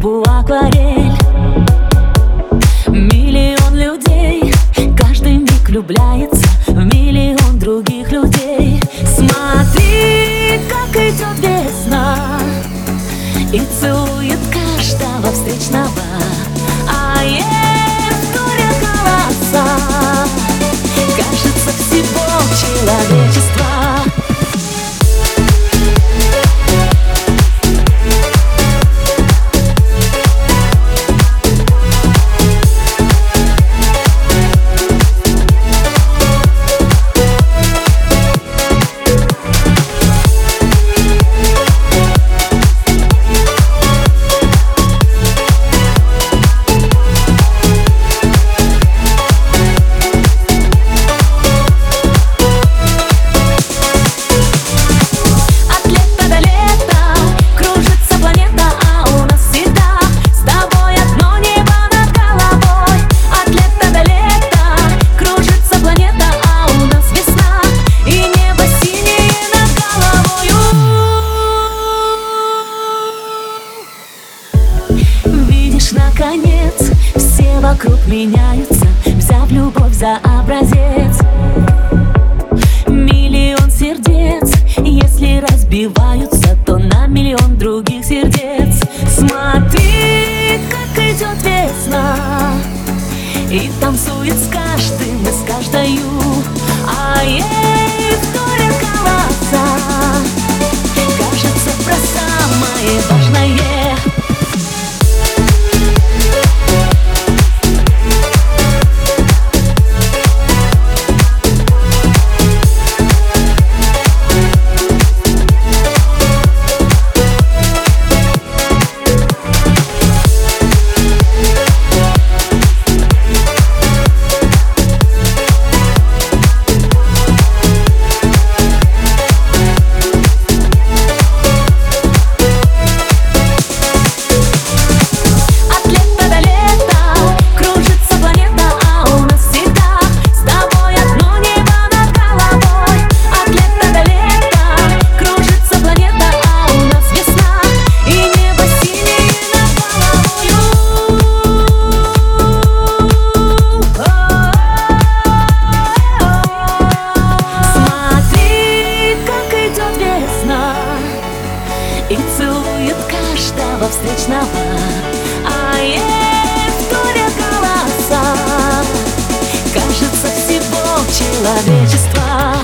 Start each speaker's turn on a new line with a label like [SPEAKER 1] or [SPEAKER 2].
[SPEAKER 1] небу акварель. Миллион людей, каждый миг влюбляется в миллион других людей. Смотри, как идет весна и целует каждого встречного, а ей вторят голоса, кажется, всего человечества. Наконец, все вокруг меняются, взяв любовь за образец. Миллион сердец, если разбиваются, то на миллион других сердец. Смотри, как идет весна и танцует с каждым и с каждою, а ей вторят голоса, кажется, про самое важное. И целует каждого встречного, а ей вторят голоса, кажется, всего человечества.